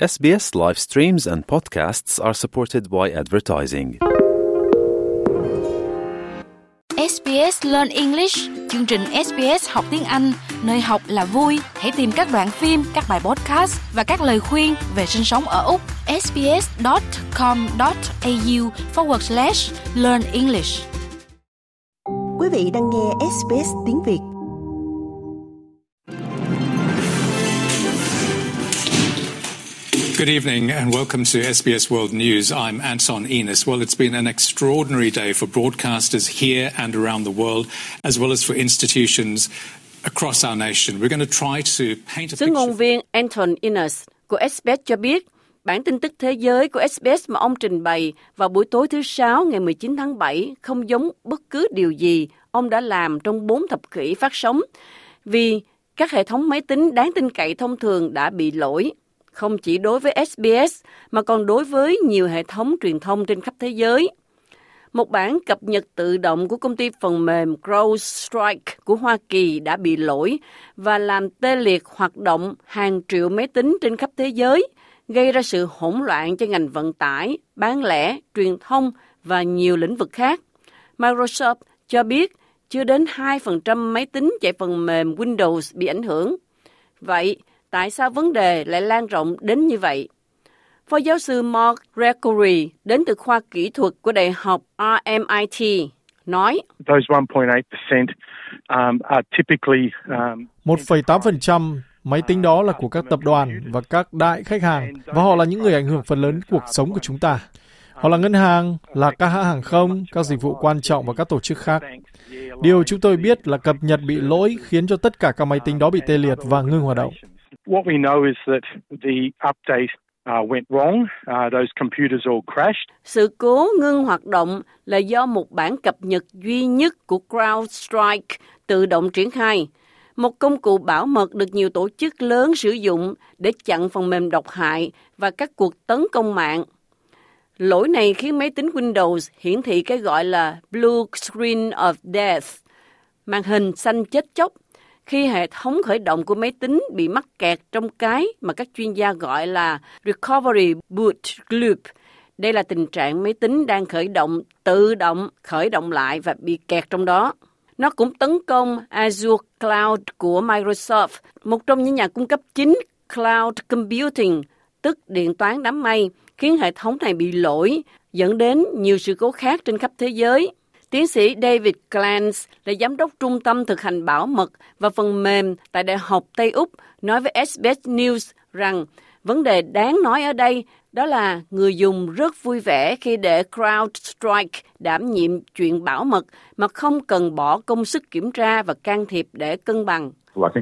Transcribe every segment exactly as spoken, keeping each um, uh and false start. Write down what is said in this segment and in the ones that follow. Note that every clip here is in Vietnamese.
S B S live streams and podcasts are supported by advertising. ét bê ét Learn English, chương trình ét bê ét học tiếng Anh, nơi học là vui. Hãy tìm các đoạn phim, các bài podcast và các lời khuyên về sinh sống ở Úc. sbs.com.au forward slash learn English. Quý vị đang nghe ét bê ét tiếng Việt. Good evening and welcome to S B S World News. I'm Anton Enos. Well, it's been an extraordinary day for broadcasters here and around the world, as well as for institutions across our nation. We're going to try to paint a Sứ picture. ngôn viên Anton Enos của ét bê ét cho biết, bản tin tức thế giới của ét bê ét mà ông trình bày vào buổi tối thứ Sáu ngày mười chín tháng bảy không giống bất cứ điều gì ông đã làm trong bốn thập kỷ phát sóng, vì các hệ thống máy tính đáng tin cậy thông thường đã bị lỗi, không chỉ đối với ét bê ét mà còn đối với nhiều hệ thống truyền thông trên khắp thế giới. Một bản cập nhật tự động của công ty phần mềm CrowdStrike của Hoa Kỳ đã bị lỗi và làm tê liệt hoạt động hàng triệu máy tính trên khắp thế giới, gây ra sự hỗn loạn cho ngành vận tải, bán lẻ, truyền thông và nhiều lĩnh vực khác. Microsoft cho biết chưa đến hai phần trăm máy tính chạy phần mềm Windows bị ảnh hưởng. Vậy, tại sao vấn đề lại lan rộng đến như vậy? Phó giáo sư Mark Gregory đến từ khoa kỹ thuật của Đại học R M I T nói, Those one point eight percent um, are typically um, một phẩy tám phần trăm máy tính đó là của các tập đoàn và các đại khách hàng, và họ là những người ảnh hưởng phần lớn cuộc sống của chúng ta. Họ là ngân hàng, là các hãng hàng không, các dịch vụ quan trọng và các tổ chức khác. Điều chúng tôi biết là cập nhật bị lỗi khiến cho tất cả các máy tính đó bị tê liệt và ngưng hoạt động. What we know is that the update uh, went wrong. Uh, those computers all crashed. Sự cố ngưng hoạt động là do một bản cập nhật duy nhất của CrowdStrike tự động triển khai, một công cụ bảo mật được nhiều tổ chức lớn sử dụng để chặn phần mềm độc hại và các cuộc tấn công mạng. Lỗi này khiến máy tính Windows hiển thị cái gọi là Blue Screen of Death, màn hình xanh chết chóc, khi hệ thống khởi động của máy tính bị mắc kẹt trong cái mà các chuyên gia gọi là Recovery Boot Loop. Đây là tình trạng máy tính đang khởi động, tự động khởi động lại và bị kẹt trong đó. Nó cũng tấn công Azure Cloud của Microsoft, một trong những nhà cung cấp chính Cloud Computing, tức điện toán đám mây, khiến hệ thống này bị lỗi, dẫn đến nhiều sự cố khác trên khắp thế giới. Tiến sĩ David Clance là giám đốc trung tâm thực hành bảo mật và phần mềm tại Đại học Tây Úc nói với ét bê ét News rằng vấn đề đáng nói ở đây đó là người dùng rất vui vẻ khi để CrowdStrike đảm nhiệm chuyện bảo mật mà không cần bỏ công sức kiểm tra và can thiệp để cân bằng.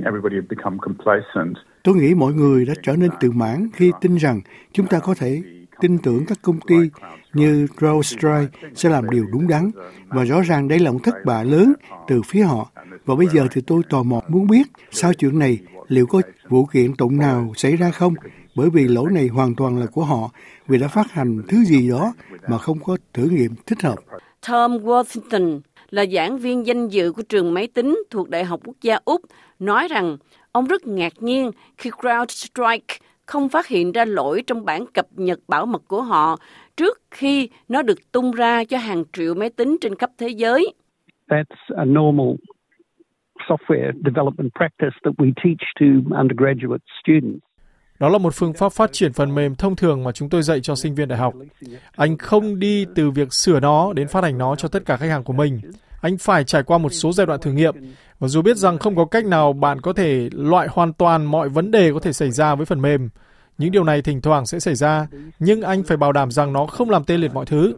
Tôi nghĩ mọi người đã trở nên tự mãn khi tin rằng chúng ta có thể tin tưởng các công ty như CrowdStrike sẽ làm điều đúng đắn, và rõ ràng đây là một thất bại lớn từ phía họ. Và bây giờ thì tôi tò mò muốn biết sau chuyện này liệu có vụ kiện tụng nào xảy ra không, bởi vì lỗi này hoàn toàn là của họ vì đã phát hành thứ gì đó mà không có thử nghiệm thích hợp. Tom Worthington là giảng viên danh dự của trường máy tính thuộc Đại học Quốc gia Úc nói rằng ông rất ngạc nhiên khi CrowdStrike không phát hiện ra lỗi trong bản cập nhật bảo mật của họ trước khi nó được tung ra cho hàng triệu máy tính trên khắp thế giới. That's a normal software development practice that we teach to undergraduate students. Đó là một phương pháp phát triển phần mềm thông thường mà chúng tôi dạy cho sinh viên đại học. Anh không đi từ việc sửa nó đến phát hành nó cho tất cả khách hàng của mình. Anh phải trải qua một số giai đoạn thử nghiệm. Và dù biết rằng không có cách nào bạn có thể loại hoàn toàn mọi vấn đề có thể xảy ra với phần mềm, những điều này thỉnh thoảng sẽ xảy ra, nhưng anh phải bảo đảm rằng nó không làm tê liệt mọi thứ.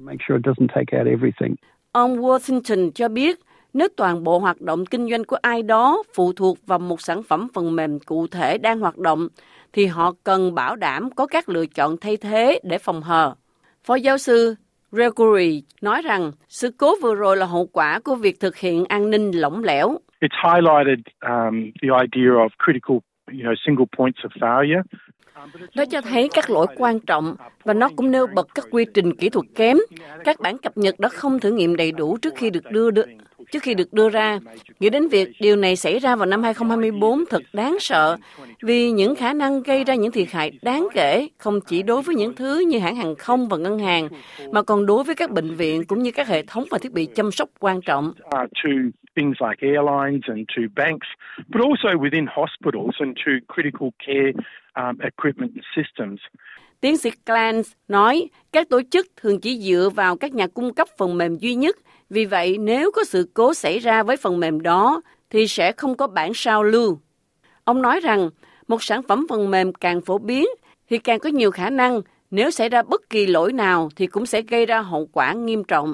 Ông Worthington cho biết, nếu toàn bộ hoạt động kinh doanh của ai đó phụ thuộc vào một sản phẩm phần mềm cụ thể đang hoạt động, thì họ cần bảo đảm có các lựa chọn thay thế để phòng hờ. Phó giáo sư Gregory nói rằng sự cố vừa rồi là hậu quả của việc thực hiện an ninh lỏng lẻo. It's highlighted um, the idea of critical, you know, single points of failure. Nó cho thấy các lỗi quan trọng và nó cũng nêu bật các quy trình kỹ thuật kém. Các bản cập nhật đã không thử nghiệm đầy đủ trước khi được đưa được, trước khi được đưa ra. Nghĩ đến việc điều này xảy ra vào năm hai không hai tư thật đáng sợ, vì những khả năng gây ra những thiệt hại đáng kể không chỉ đối với những thứ như hãng hàng không và ngân hàng, mà còn đối với các bệnh viện cũng như các hệ thống và thiết bị chăm sóc quan trọng. Things like airlines and to banks, but also within hospitals and to critical care um, equipment and systems. Tiến sĩ Clance nói các tổ chức thường chỉ dựa vào các nhà cung cấp phần mềm duy nhất, vì vậy nếu có sự cố xảy ra với phần mềm đó thì sẽ không có bản sao lưu. Ông nói rằng một sản phẩm phần mềm càng phổ biến thì càng có nhiều khả năng nếu xảy ra bất kỳ lỗi nào thì cũng sẽ gây ra hậu quả nghiêm trọng.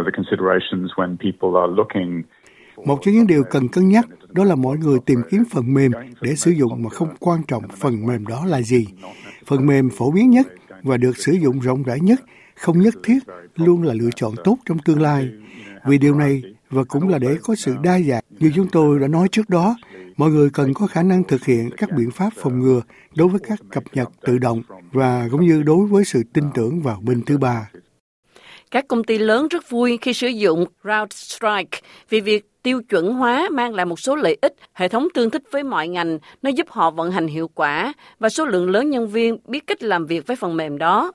Một trong những điều cần cân nhắc đó là mọi người tìm kiếm phần mềm để sử dụng mà không quan trọng phần mềm đó là gì. Phần mềm phổ biến nhất và được sử dụng rộng rãi nhất không nhất thiết luôn là lựa chọn tốt trong tương lai. Vì điều này, và cũng là để có sự đa dạng như chúng tôi đã nói trước đó, mọi người cần có khả năng thực hiện các biện pháp phòng ngừa đối với các cập nhật tự động và cũng như đối với sự tin tưởng vào bên thứ ba. Các công ty lớn rất vui khi sử dụng CrowdStrike vì việc tiêu chuẩn hóa mang lại một số lợi ích, hệ thống tương thích với mọi ngành, nó giúp họ vận hành hiệu quả và số lượng lớn nhân viên biết cách làm việc với phần mềm đó.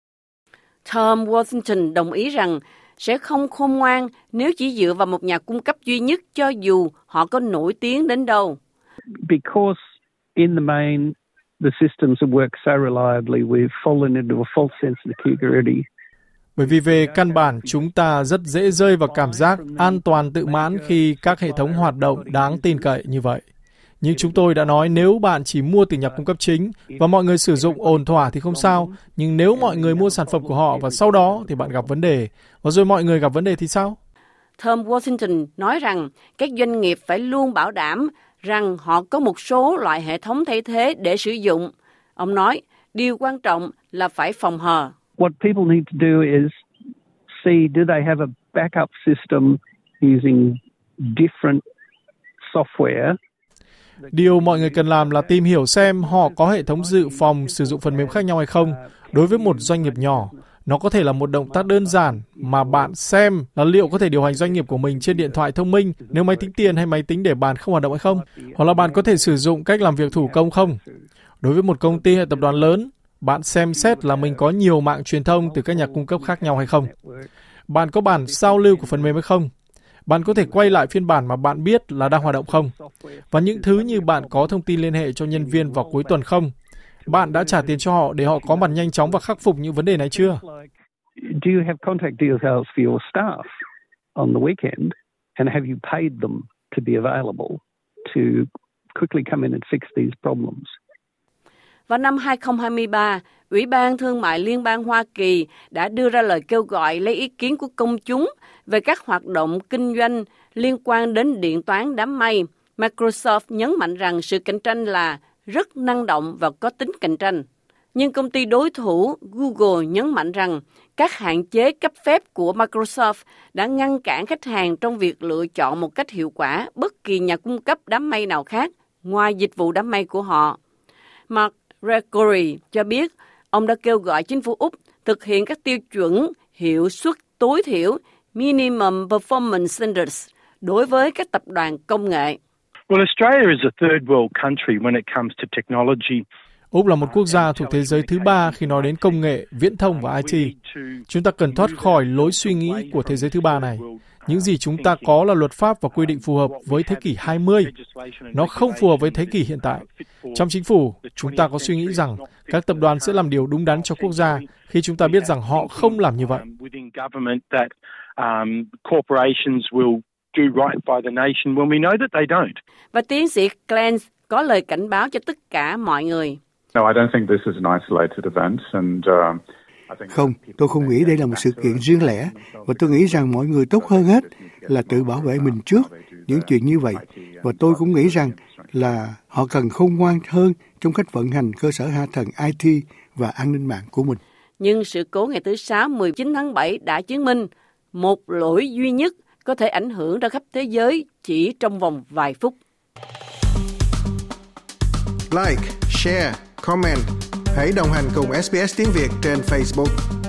Tom Worthington đồng ý rằng sẽ không khôn ngoan nếu chỉ dựa vào một nhà cung cấp duy nhất cho dù họ có nổi tiếng đến đâu. Because in the main, the systems that work so reliably, we've fallen into a false sense of security. Bởi vì về căn bản, chúng ta rất dễ rơi vào cảm giác an toàn tự mãn khi các hệ thống hoạt động đáng tin cậy như vậy. Nhưng chúng tôi đã nói nếu bạn chỉ mua từ nhà cung cấp chính và mọi người sử dụng ổn thỏa thì không sao. Nhưng nếu mọi người mua sản phẩm của họ và sau đó thì bạn gặp vấn đề, và rồi mọi người gặp vấn đề thì sao? Tom Worthington nói rằng các doanh nghiệp phải luôn bảo đảm rằng họ có một số loại hệ thống thay thế để sử dụng. Ông nói, điều quan trọng là phải phòng hờ. What people need to do is see, do they have a backup system using different software? Điều mọi người cần làm là tìm hiểu xem họ có hệ thống dự phòng sử dụng phần mềm khác nhau hay không. Đối với một doanh nghiệp nhỏ, nó có thể là một động tác đơn giản mà bạn xem là liệu có thể điều hành doanh nghiệp của mình trên điện thoại thông minh nếu máy tính tiền hay máy tính để bàn không hoạt động hay không. Hoặc là bạn có thể sử dụng cách làm việc thủ công không. Đối với một công ty hay tập đoàn lớn, bạn xem xét là mình có nhiều mạng truyền thông từ các nhà cung cấp khác nhau hay không. Bạn có bản sao lưu của phần mềm hay không. Bạn có thể quay lại phiên bản mà bạn biết là đang hoạt động không. Và những thứ như bạn có thông tin liên hệ cho nhân viên vào cuối tuần không. Bạn đã trả tiền cho họ để họ có mặt nhanh chóng và khắc phục những vấn đề này chưa? Do you have contact details for your staff on the weekend? And have you paid them to be available to quickly come in and fix these problems? Vào năm hai không hai ba, Ủy ban Thương mại Liên bang Hoa Kỳ đã đưa ra lời kêu gọi lấy ý kiến của công chúng về các hoạt động kinh doanh liên quan đến điện toán đám mây. Microsoft nhấn mạnh rằng sự cạnh tranh là rất năng động và có tính cạnh tranh. Nhưng công ty đối thủ Google nhấn mạnh rằng các hạn chế cấp phép của Microsoft đã ngăn cản khách hàng trong việc lựa chọn một cách hiệu quả bất kỳ nhà cung cấp đám mây nào khác ngoài dịch vụ đám mây của họ. Mark Gregory cho biết ông đã kêu gọi chính phủ Úc thực hiện các tiêu chuẩn hiệu suất tối thiểu Minimum Performance Standards đối với các tập đoàn công nghệ. Well, Australia is a third world country when it comes to technology. Úc là một quốc gia thuộc thế giới thứ ba khi nói đến công nghệ, viễn thông và I T. Chúng ta cần thoát khỏi lối suy nghĩ của thế giới thứ ba này. Những gì chúng ta có là luật pháp và quy định phù hợp với thế kỷ hai mươi. Nó không phù hợp với thế kỷ hiện tại. Trong chính phủ, chúng ta có suy nghĩ rằng các tập đoàn sẽ làm điều đúng đắn cho quốc gia khi chúng ta biết rằng họ không làm như vậy. Và tiến sĩ Clance có lời cảnh báo cho tất cả mọi người. Không, tôi không nghĩ đây là một sự kiện riêng lẻ, và tôi nghĩ rằng mọi người tốt hơn hết là tự bảo vệ mình trước những chuyện như vậy. Và tôi cũng nghĩ rằng là họ cần khôn ngoan hơn trong cách vận hành cơ sở hạ tầng I T và an ninh mạng của mình. Nhưng sự cố ngày thứ Sáu mười chín tháng bảy đã chứng minh một lỗi duy nhất có thể ảnh hưởng ra khắp thế giới chỉ trong vòng vài phút. Like, share, comment. Hãy đồng hành cùng ét bê ét Tiếng Việt trên Facebook.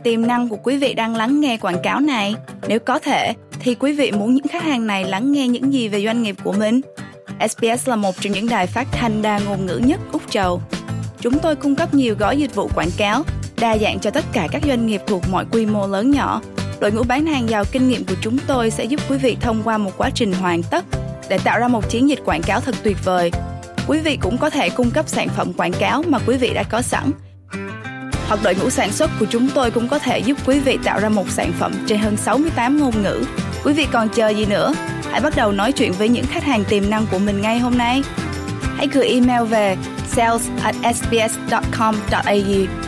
tiềm năng của quý vị đang lắng nghe quảng cáo này? Nếu có thể, thì quý vị muốn những khách hàng này lắng nghe những gì về doanh nghiệp của mình? ét bê ét là một trong những đài phát thanh đa ngôn ngữ nhất Úc Châu. Chúng tôi cung cấp nhiều gói dịch vụ quảng cáo, đa dạng cho tất cả các doanh nghiệp thuộc mọi quy mô lớn nhỏ. Đội ngũ bán hàng giàu kinh nghiệm của chúng tôi sẽ giúp quý vị thông qua một quá trình hoàn tất để tạo ra một chiến dịch quảng cáo thật tuyệt vời. Quý vị cũng có thể cung cấp sản phẩm quảng cáo mà quý vị đã có sẵn. Hoặc đội ngũ sản xuất của chúng tôi cũng có thể giúp quý vị tạo ra một sản phẩm trên hơn sáu mươi tám ngôn ngữ. Quý vị còn chờ gì nữa? Hãy bắt đầu nói chuyện với những khách hàng tiềm năng của mình ngay hôm nay. Hãy gửi email về sales at s b s dot com dot a u